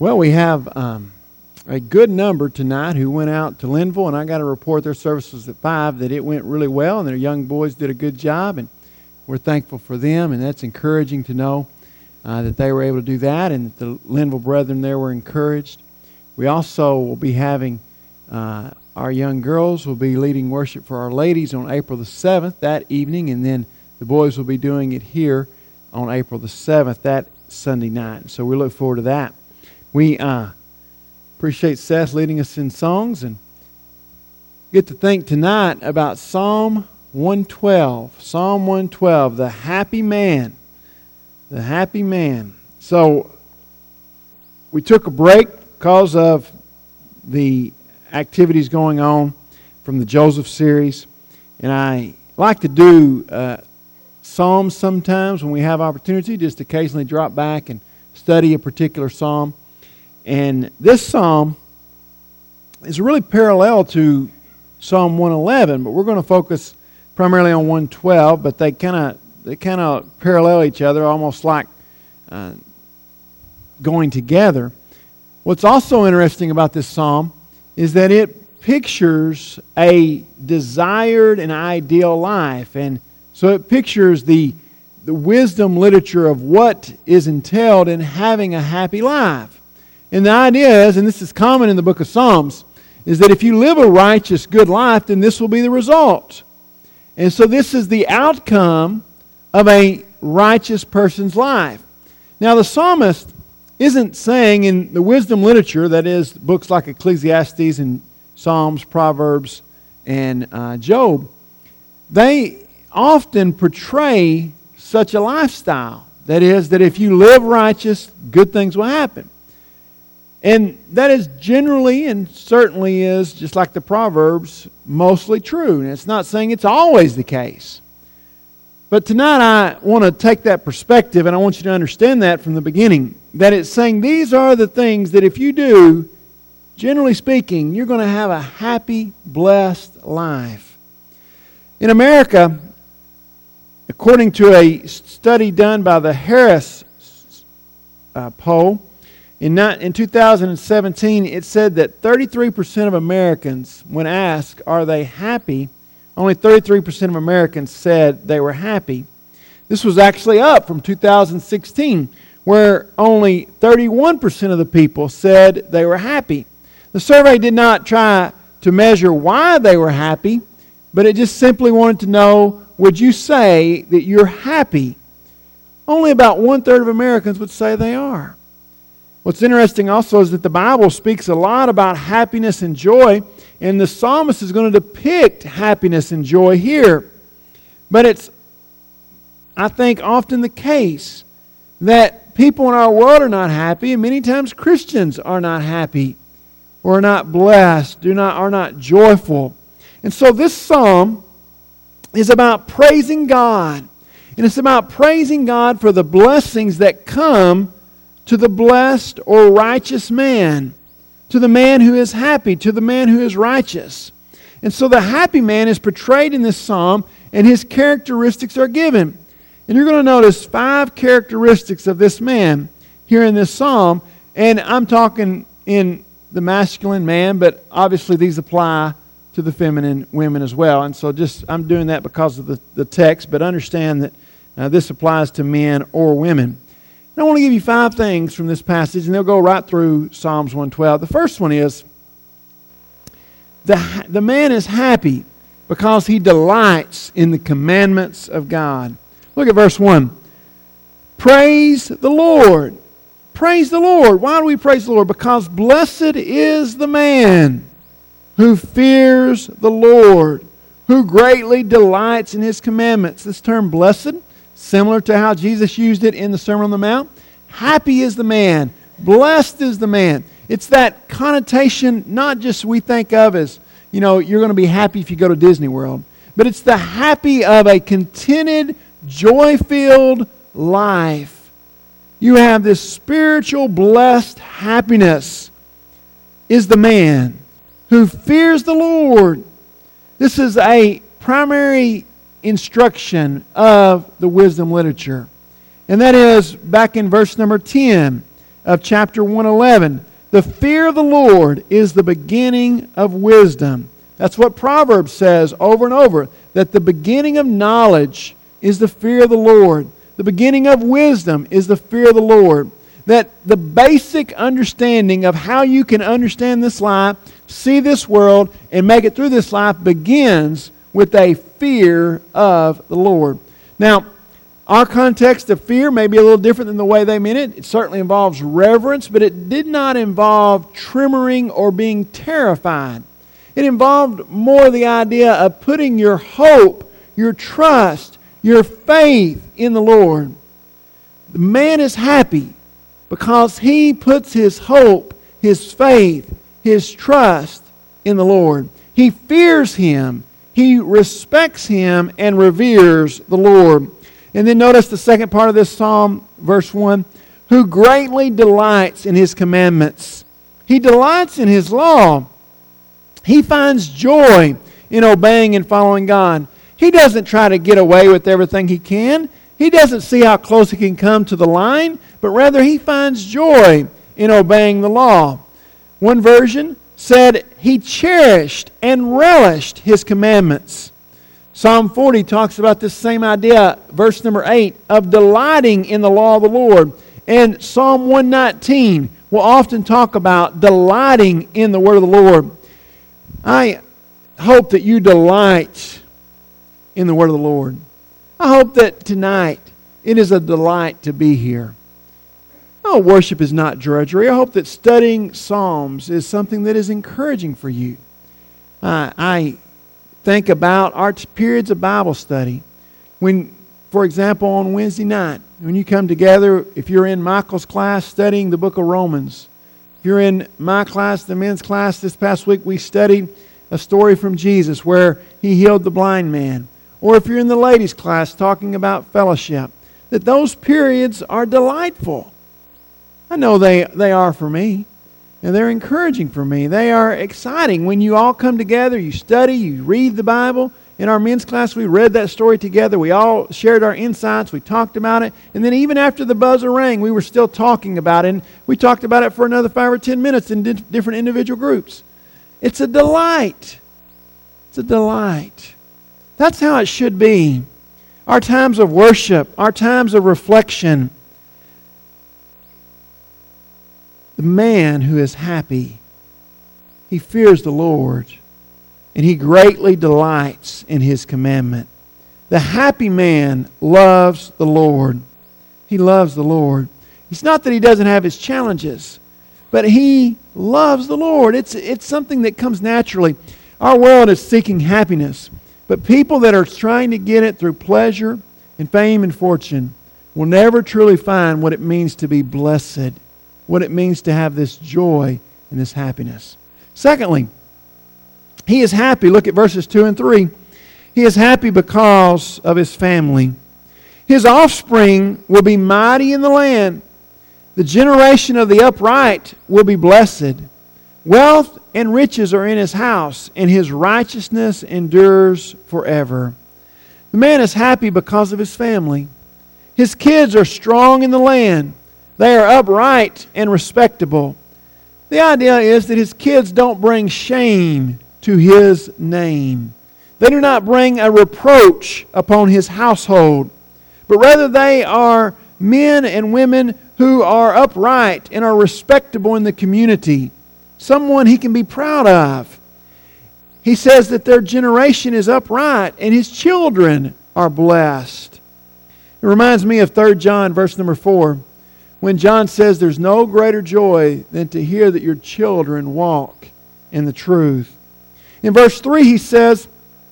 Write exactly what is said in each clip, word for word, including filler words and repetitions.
Well, we have um, a good number tonight who went out to Linville, and I got to report their services at five that it went really well, and their young boys did a good job, and we're thankful for them, and that's encouraging to know uh, that they were able to do that, and that the Linville brethren there were encouraged. We also will be having uh, our young girls will be leading worship for our ladies on April the seventh that evening, and then the boys will be doing it here on April the seventh that Sunday night. So we look forward to that. We uh, appreciate Seth leading us in songs, and get to think tonight about Psalm one twelve. Psalm one twelve, the happy man. The happy man. So we took a break because of the activities going on from the Joseph series, and I like to do uh, Psalms sometimes when we have opportunity, just occasionally drop back and study a particular psalm. And this psalm is really parallel to Psalm one eleven, but we're going to focus primarily on one twelve, but they kind of they kind of parallel each other, almost like uh, going together. What's also interesting about this psalm is that it pictures a desired and ideal life, and so it pictures the the wisdom literature of what is entailed in having a happy life. And the idea is, and this is common in the book of Psalms, is that if you live a righteous, good life, then this will be the result. And so this is the outcome of a righteous person's life. Now the psalmist isn't saying in the wisdom literature, that is books like Ecclesiastes and Psalms, Proverbs, and uh, Job, they often portray such a lifestyle. That is, that if you live righteous, good things will happen. And that is generally and certainly is, just like the Proverbs, mostly true. And it's not saying it's always the case. But tonight I want to take that perspective, and I want you to understand that from the beginning. That it's saying these are the things that if you do, generally speaking, you're going to have a happy, blessed life. In America, according to a study done by the Harris uh, poll, In, in two thousand seventeen, it said that thirty-three percent of Americans, when asked, are they happy, only thirty-three percent of Americans said they were happy. This was actually up from two thousand sixteen, where only thirty-one percent of the people said they were happy. The survey did not try to measure why they were happy, but it just simply wanted to know, would you say that you're happy? Only about one-third of Americans would say they are. What's interesting also is that the Bible speaks a lot about happiness and joy, and the psalmist is going to depict happiness and joy here. But it's, I think, often the case that people in our world are not happy, and many times Christians are not happy, or are not blessed, do not are not joyful. And so this psalm is about praising God, and it's about praising God for the blessings that come to the blessed or righteous man, to the man who is happy, to the man who is righteous. And so the happy man is portrayed in this psalm, and his characteristics are given. And you're going to notice five characteristics of this man here in this psalm, and I'm talking in the masculine man, but obviously these apply to the feminine women as well. And so just I'm doing that because of the, the text, but understand that uh, this applies to men or women. I want to give you five things from this passage, and they'll go right through Psalms one twelve. The first one is, the, the man is happy because he delights in the commandments of God. Look at verse one. Praise the Lord. Praise the Lord. Why do we praise the Lord? Because blessed is the man who fears the Lord, who greatly delights in His commandments. This term blessed, similar to how Jesus used it in the Sermon on the Mount. Happy is the man. Blessed is the man. It's that connotation not just we think of as, you know, you're going to be happy if you go to Disney World. But it's the happy of a contented, joy-filled life. You have this spiritual, blessed happiness is the man who fears the Lord. This is a primary instruction of the wisdom literature. And that is back in verse number ten. of chapter one eleven. The fear of the Lord is the beginning of wisdom. That's what Proverbs says over and over, that the beginning of knowledge is the fear of the Lord. The beginning of wisdom is the fear of the Lord. That the basic understanding of how you can understand this life, see this world, and make it through this life begins with a fear of the Lord. Now, our context of fear may be a little different than the way they meant it. It certainly involves reverence, but it did not involve tremoring or being terrified. It involved more the idea of putting your hope, your trust, your faith in the Lord. The man is happy because he puts his hope, his faith, his trust in the Lord. He fears Him, he respects Him, and reveres the Lord. And then notice the second part of this psalm, verse one, who greatly delights in His commandments. He delights in His law. He finds joy in obeying and following God. He doesn't try to get away with everything he can. He doesn't see how close he can come to the line, but rather he finds joy in obeying the law. One version said he cherished and relished His commandments. Psalm forty talks about this same idea, verse number eight, of delighting in the law of the Lord. And Psalm one nineteen will often talk about delighting in the word of the Lord. I hope that you delight in the word of the Lord. I hope that tonight it is a delight to be here. Oh, worship is not drudgery. I hope that studying Psalms is something that is encouraging for you. Uh, I think about our periods of Bible study. When, for example, on Wednesday night, when you come together, if you're in Michael's class studying the book of Romans, if you're in my class, the men's class, this past week we studied a story from Jesus where He healed the blind man. Or if you're in the ladies' class talking about fellowship, that those periods are delightful. I know they, they are for me. And they're encouraging for me. They are exciting. When you all come together, you study, you read the Bible. In our men's class, we read that story together. We all shared our insights. We talked about it. And then even after the buzzer rang, we were still talking about it. And we talked about it for another five or ten minutes in di- different individual groups. It's a delight. It's a delight. That's how it should be. Our times of worship, our times of reflection. The man who is happy, he fears the Lord, and he greatly delights in His commandment. The happy man loves the Lord. He loves the Lord. It's not that he doesn't have his challenges, but he loves the Lord. It's, it's something that comes naturally. Our world is seeking happiness, but people that are trying to get it through pleasure and fame and fortune will never truly find what it means to be blessed, what it means to have this joy and this happiness. Secondly, he is happy. Look at verses two and three. He is happy because of his family. His offspring will be mighty in the land. The generation of the upright will be blessed. Wealth and riches are in his house, and his righteousness endures forever. The man is happy because of his family. His kids are strong in the land. They are upright and respectable. The idea is that his kids don't bring shame to his name. They do not bring a reproach upon his household, but rather they are men and women who are upright and are respectable in the community. Someone he can be proud of. He says that their generation is upright and his children are blessed. It reminds me of Third John verse number four. When John says there's no greater joy than to hear that your children walk in the truth. In verse three he says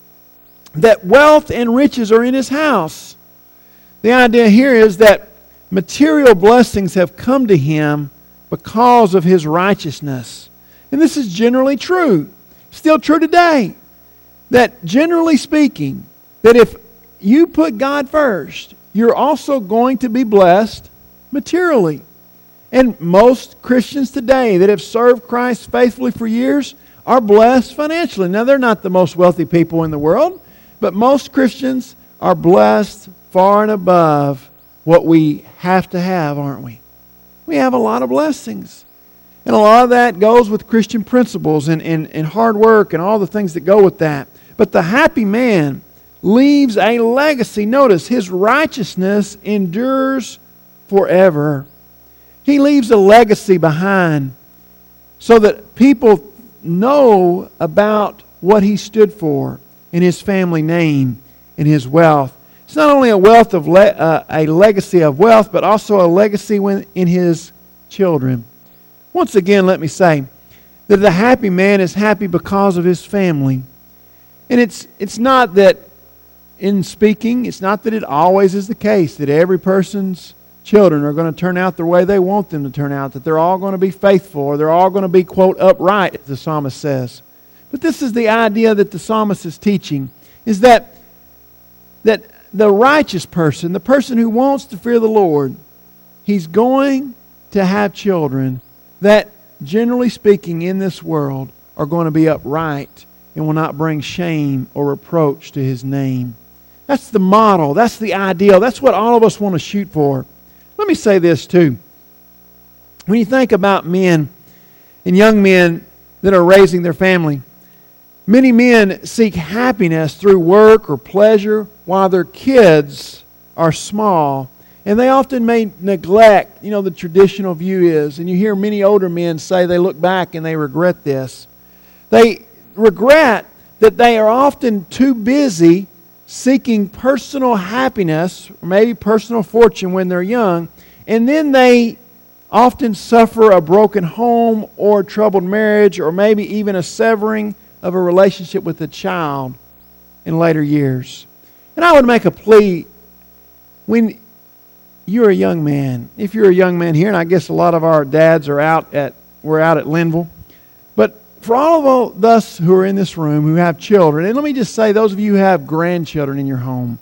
that wealth and riches are in his house. The idea here is that material blessings have come to him because of his righteousness. And this is generally true. Still true today. That generally speaking, that if you put God first, you're also going to be blessed materially. And most Christians today that have served Christ faithfully for years are blessed financially. Now, they're not the most wealthy people in the world, but most Christians are blessed far and above what we have to have, aren't we? we have a lot of blessings. And a lot of that goes with Christian principles and, and, and hard work and all the things that go with that. But the happy man leaves a legacy. Notice, his righteousness endures forever. He leaves a legacy behind so that people know about what he stood for in his family name and his wealth. It's not only a wealth of le- uh, a legacy of wealth, but also a legacy when, in his children. Once again, let me say that the happy man is happy because of his family. And it's it's not that in speaking, it's not that it always is the case that every person's children are going to turn out the way they want them to turn out, that they're all going to be faithful or they're all going to be, quote, upright, as the psalmist says. But this is the idea that the psalmist is teaching, is that, that the righteous person, the person who wants to fear the Lord, he's going to have children that, generally speaking, in this world are going to be upright and will not bring shame or reproach to his name. That's the model. That's the ideal. That's what all of us want to shoot for. Let me say this too. When you think about men and young men that are raising their family, many men seek happiness through work or pleasure while their kids are small. And they often may neglect, you know, the traditional view is, and you hear many older men say they look back and they regret this. They regret that they are often too busy seeking personal happiness, or maybe personal fortune when they're young, and then they often suffer a broken home or troubled marriage or maybe even a severing of a relationship with a child in later years. And I would make a plea when you're a young man, if you're a young man here, and I guess a lot of our dads are out at, we're out at Linville, but for all of us who are in this room who have children, and let me just say, those of you who have grandchildren in your home,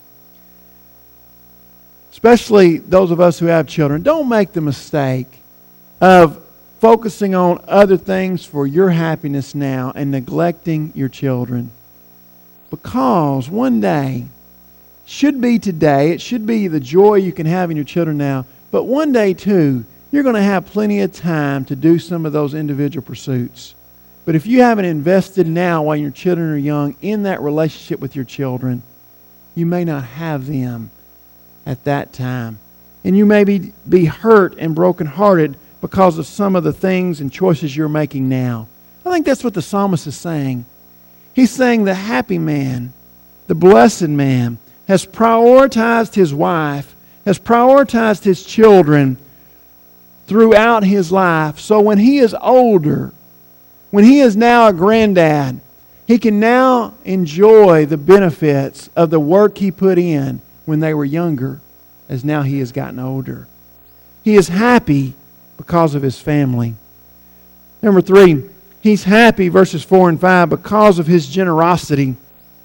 especially those of us who have children, don't make the mistake of focusing on other things for your happiness now and neglecting your children. Because one day, should be today, it should be the joy you can have in your children now, but one day too, you're going to have plenty of time to do some of those individual pursuits. But if you haven't invested now while your children are young in that relationship with your children, you may not have them at that time. And you may be, be hurt and brokenhearted because of some of the things and choices you're making now. I think that's what the psalmist is saying. He's saying the happy man, the blessed man, has prioritized his wife, has prioritized his children throughout his life. So when he is older, when he is now a granddad, he can now enjoy the benefits of the work he put in when they were younger, as now he has gotten older. He is happy because of his family. Number three, he's happy, verses four and five, because of his generosity.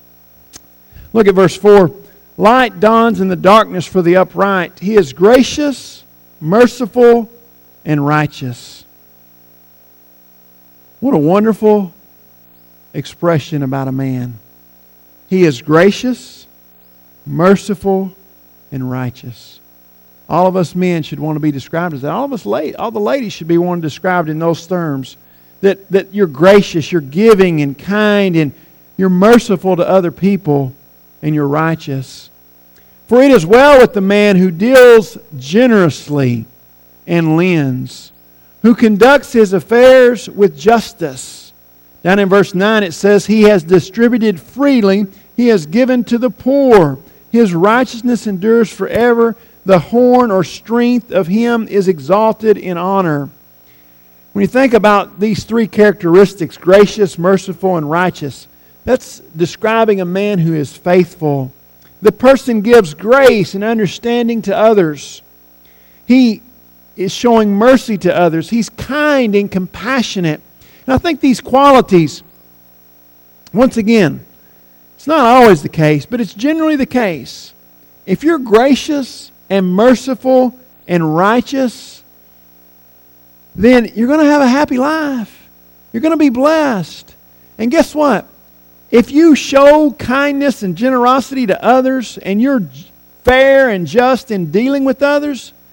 Look at verse four. Light dawns in the darkness for the upright. He is gracious, merciful, and righteous. What a wonderful expression about a man. He is gracious, merciful, and righteous. All of us men should want to be described as that. All of us ladies, all the ladies should be wanting described in those terms. That, that you're gracious, you're giving and kind, and you're merciful to other people, and you're righteous. For it is well with the man who deals generously and lends, who conducts his affairs with justice. Down in verse nine it says, he has distributed freely, he has given to the poor. His righteousness endures forever. The horn or strength of him is exalted in honor. When you think about these three characteristics, gracious, merciful, and righteous, that's describing a man who is faithful. The person gives grace and understanding to others. He is showing mercy to others. He's kind and compassionate. And I think these qualities, once again, it's not always the case, but it's generally the case. If you're gracious and merciful and righteous, then you're going to have a happy life. You're going to be blessed. And guess what? If you show kindness and generosity to others and you're fair and just in dealing with others,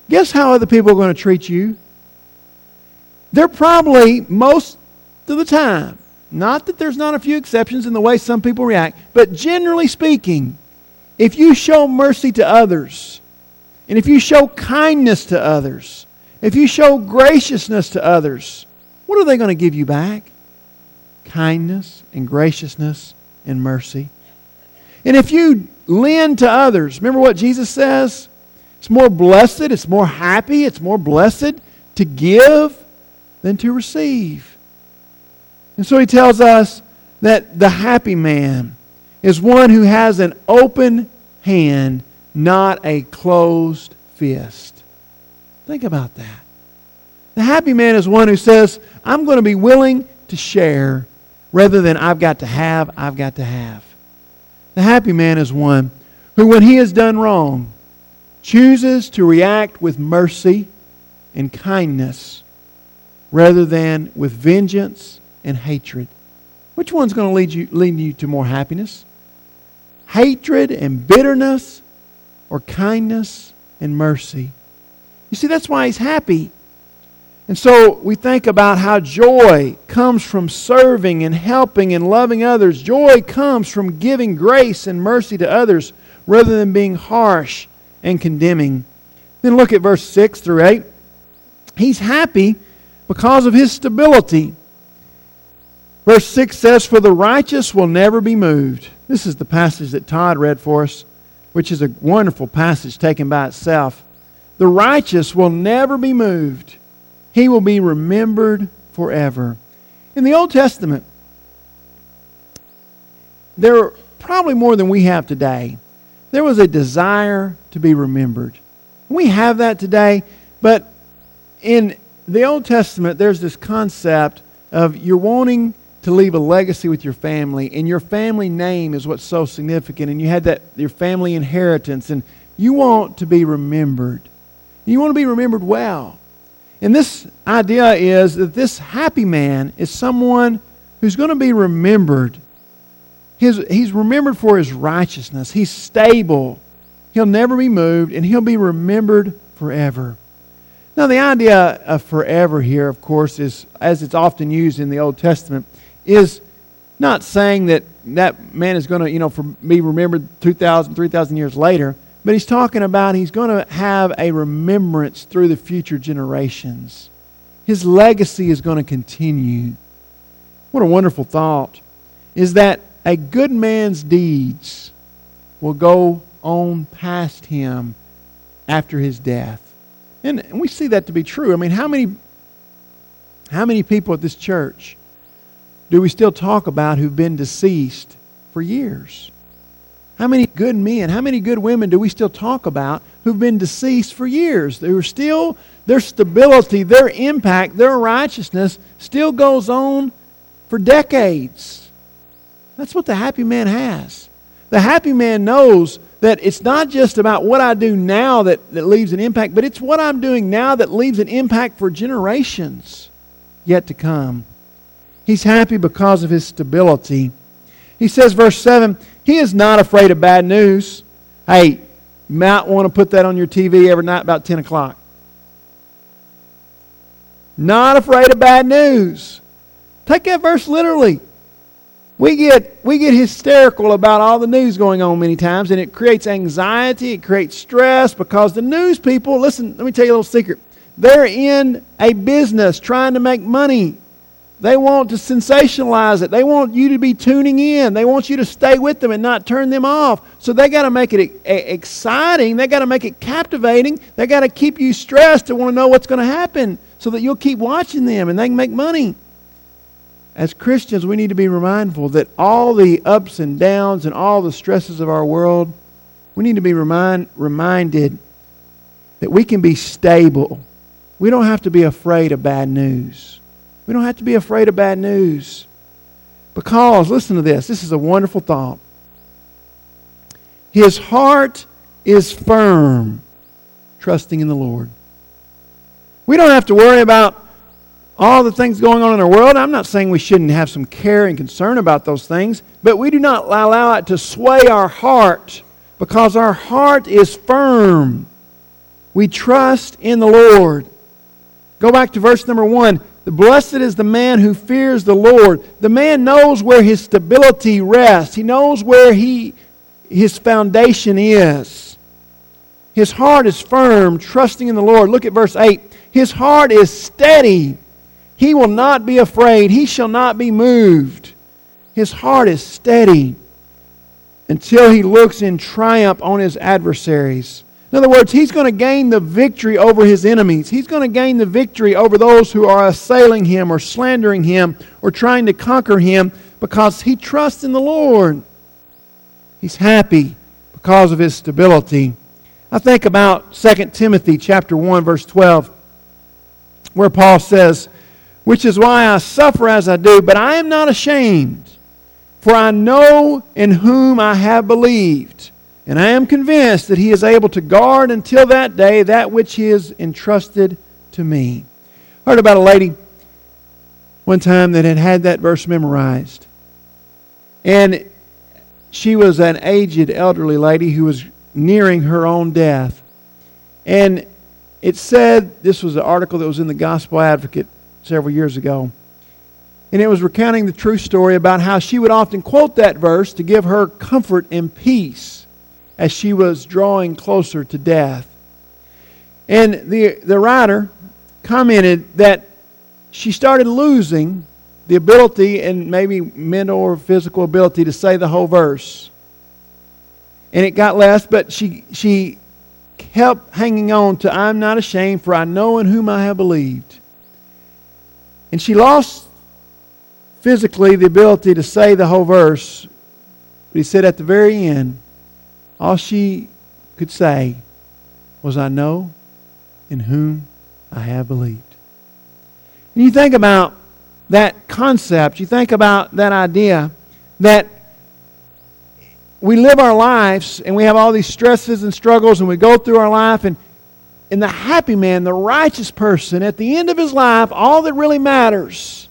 guess how other people are going to treat you? They're probably, most of the time, not that there's not a few exceptions in the way some people react, but generally speaking, if you show mercy to others, and if you show kindness to others, if you show graciousness to others, what are they going to give you back? Kindness and graciousness and mercy. And if you lend to others, remember what Jesus says? It's more blessed, it's more happy, it's more blessed to give than to receive. And so he tells us that the happy man is one who has an open hand, not a closed fist. Think about that. The happy man is one who says, I'm going to be willing to share rather than I've got to have, I've got to have. The happy man is one who, when he has done wrong, chooses to react with mercy and kindness rather than with vengeance and hatred. Which one's going to lead you, lead you to more happiness? Hatred and bitterness, or kindness and mercy? You see, that's why he's happy. And so we think about how joy comes from serving and helping and loving others. Joy comes from giving grace and mercy to others rather than being harsh and condemning. Then look at verse six through eight. He's happy because of his stability. Verse six says, for the righteous will never be moved. This is the passage that Todd read for us, which is a wonderful passage taken by itself. The righteous will never be moved. He will be remembered forever. In the Old Testament, there are probably more than we have today. There was a desire to be remembered. We have that today, but in the Old Testament, there's this concept of you're wanting to leave a legacy with your family, and your family name is what's so significant, and you had that your family inheritance, and you want to be remembered. You want to be remembered well. And this idea is that this happy man is someone who's going to be remembered. His, he's remembered for his righteousness. He's stable. He'll never be moved, and he'll be remembered forever. Now, the idea of forever here, of course, is, as it's often used in the Old Testament, is not saying that that man is going to, you know, for, be remembered two thousand, three thousand years later, but he's talking about he's going to have a remembrance through the future generations. His legacy is going to continue. What a wonderful thought, is that a good man's deeds will go on past him after his death. And we see that to be true. I mean, how many, how many people at this church do we still talk about who've been deceased for years? How many good men, how many good women do we still talk about who've been deceased for years? They were still, their stability, their impact, their righteousness still goes on for decades. That's what the happy man has. The happy man knows that it's not just about what I do now that, that leaves an impact, but it's what I'm doing now that leaves an impact for generations yet to come. He's happy because of his stability. He says, verse seven, he is not afraid of bad news. Hey, you might want to put that on your T V every night about ten o'clock. Not afraid of bad news. Take that verse literally. We get we get hysterical about all the news going on many times, and it creates anxiety, it creates stress, because the news people, listen, let me tell you a little secret. They're in a business trying to make money. They want to sensationalize it. They want you to be tuning in. They want you to stay with them and not turn them off. So they got to make it exciting. They got to make it captivating. They got to keep you stressed to want to know what's going to happen so that you'll keep watching them and they can make money. As Christians, we need to be mindful that all the ups and downs and all the stresses of our world, we need to be remind, reminded that we can be stable. We don't have to be afraid of bad news. We don't have to be afraid of bad news. Because, listen to this, this is a wonderful thought. His heart is firm, trusting in the Lord. We don't have to worry about all the things going on in our world. I'm not saying we shouldn't have some care and concern about those things, but we do not allow it to sway our heart, because our heart is firm. We trust in the Lord. Go back to verse number one. The blessed is the man who fears the Lord. The man knows where his stability rests. He knows where he, his foundation is. His heart is firm, trusting in the Lord. Look at verse eight. His heart is steady. He will not be afraid. He shall not be moved. His heart is steady until he looks in triumph on his adversaries. In other words, he's going to gain the victory over his enemies. He's going to gain the victory over those who are assailing him or slandering him or trying to conquer him because he trusts in the Lord. He's happy because of his stability. I think about Second Timothy chapter one, verse twelve, where Paul says, "Which is why I suffer as I do, but I am not ashamed, for I know in whom I have believed. And I am convinced that He is able to guard until that day that which He has entrusted to me." I heard about a lady one time that had had that verse memorized. And she was an aged elderly lady who was nearing her own death. And it said, this was an article that was in the Gospel Advocate several years ago. And it was recounting the true story about how she would often quote that verse to give her comfort and peace as she was drawing closer to death. And the, the writer commented that she started losing the ability and maybe mental or physical ability to say the whole verse. And it got less, but she, she kept hanging on to, "I'm not ashamed, for I know in whom I have believed." And she lost physically the ability to say the whole verse. But he said at the very end, all she could say was, "I know in whom I have believed." And you think about that concept, you think about that idea that we live our lives and we have all these stresses and struggles and we go through our life, and, and the happy man, the righteous person, at the end of his life, all that really matters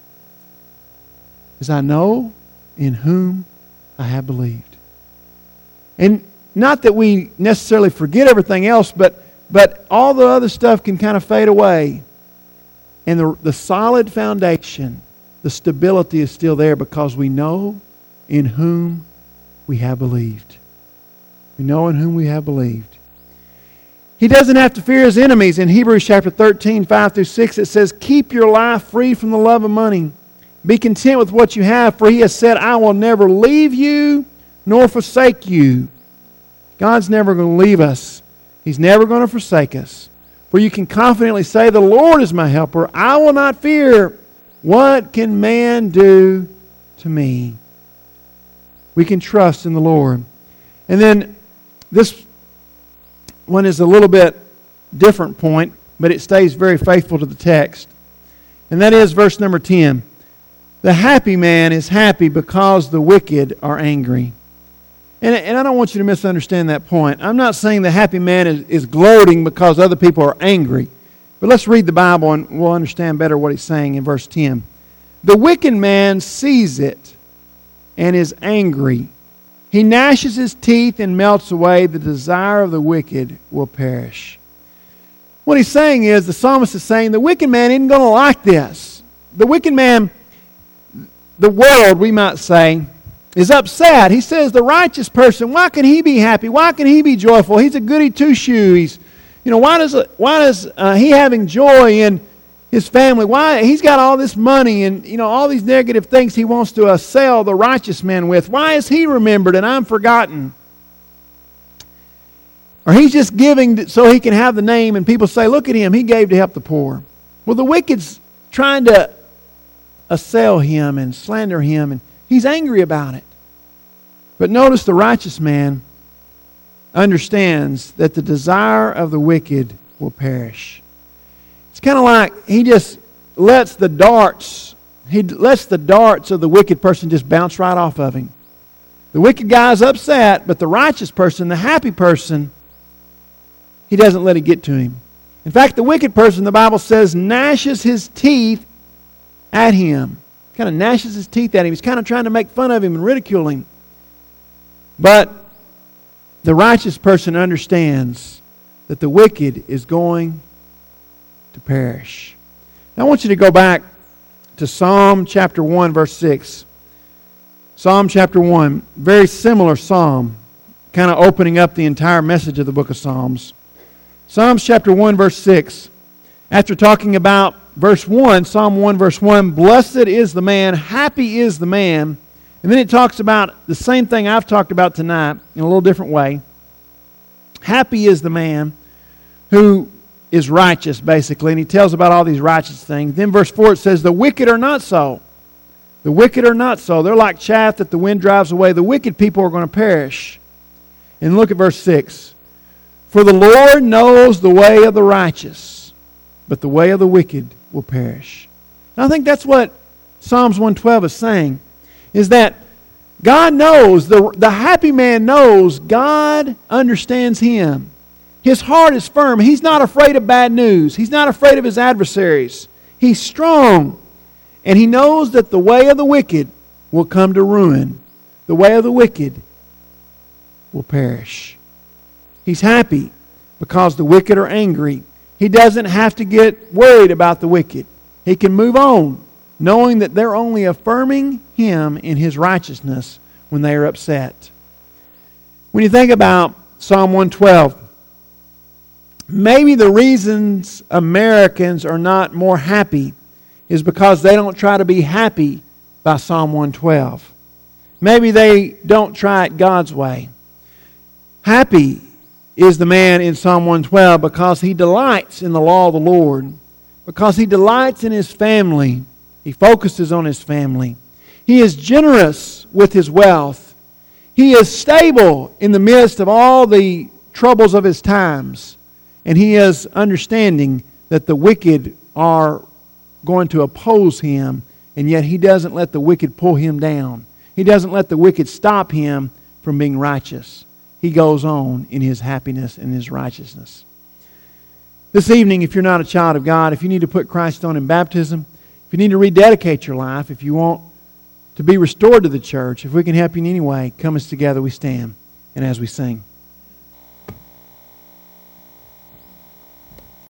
is, "I know in whom I have believed." And not that we necessarily forget everything else, but but all the other stuff can kind of fade away. And the, the solid foundation, the stability is still there because we know in whom we have believed. We know in whom we have believed. He doesn't have to fear his enemies. In Hebrews chapter thirteen, five through six, it says, "Keep your life free from the love of money. Be content with what you have, for He has said, I will never leave you nor forsake you." God's never going to leave us. He's never going to forsake us. For you can confidently say, "The Lord is my helper. I will not fear. What can man do to me?" We can trust in the Lord. And then this one is a little bit different point, but it stays very faithful to the text. And that is verse number ten. "The happy man is happy because the wicked are angry." And, and I don't want you to misunderstand that point. I'm not saying the happy man is, is gloating because other people are angry. But let's read the Bible and we'll understand better what he's saying in verse ten. "The wicked man sees it and is angry. He gnashes his teeth and melts away. The desire of the wicked will perish." What he's saying is, the psalmist is saying, the wicked man isn't going to like this. The wicked man, the world, we might say, is upset. He says, the righteous person, why can he be happy? Why can he be joyful? He's a goody two-shoe. He's, you know, why does why does uh, he having joy in his family? Why he's got all this money and, you know, all these negative things he wants to assail the righteous man with? Why is he remembered and I'm forgotten? Or he's just giving so he can have the name and people say, "Look at him, he gave to help the poor." Well, the wicked's trying to assail him and slander him, and he's angry about it. But notice the righteous man understands that the desire of the wicked will perish. It's kind of like he just lets the darts, he lets the darts of the wicked person just bounce right off of him. The wicked guy's upset, but the righteous person, the happy person, he doesn't let it get to him. In fact, the wicked person, the Bible says, gnashes his teeth at him. Kind of gnashes his teeth at him. He's kind of trying to make fun of him and ridicule him. But the righteous person understands that the wicked is going to perish. Now I want you to go back to Psalm chapter one, verse six. Psalm chapter one, very similar psalm, kind of opening up the entire message of the book of Psalms. Psalms chapter one, verse six. After talking about verse one, Psalm one, verse one, blessed is the man, happy is the man. And then it talks about the same thing I've talked about tonight in a little different way. Happy is the man who is righteous, basically. And he tells about all these righteous things. Then verse four, it says, the wicked are not so. The wicked are not so. They're like chaff that the wind drives away. The wicked people are going to perish. And look at verse six. For the Lord knows the way of the righteous, but the way of the wicked will perish. And I think that's what Psalms one twelve is saying, is that God knows, the, the happy man knows God understands him. His heart is firm. He's not afraid of bad news. He's not afraid of his adversaries. He's strong. And he knows that the way of the wicked will come to ruin. The way of the wicked will perish. He's happy because the wicked are angry. He doesn't have to get worried about the wicked. He can move on, knowing that they're only affirming him in his righteousness when they are upset. When you think about Psalm one twelve, maybe the reasons Americans are not more happy is because they don't try to be happy by Psalm one twelve. Maybe they don't try it God's way. Happy is the man in Psalm one twelve because he delights in the law of the Lord, because he delights in his family. He focuses on his family. He is generous with his wealth. He is stable in the midst of all the troubles of his times. And he is understanding that the wicked are going to oppose him, and yet he doesn't let the wicked pull him down. He doesn't let the wicked stop him from being righteous. He goes on in his happiness and his righteousness. This evening, if you're not a child of God, if you need to put Christ on in baptism, if you need to rededicate your life, if you want to be restored to the church, if we can help you in any way, come as together we stand and as we sing.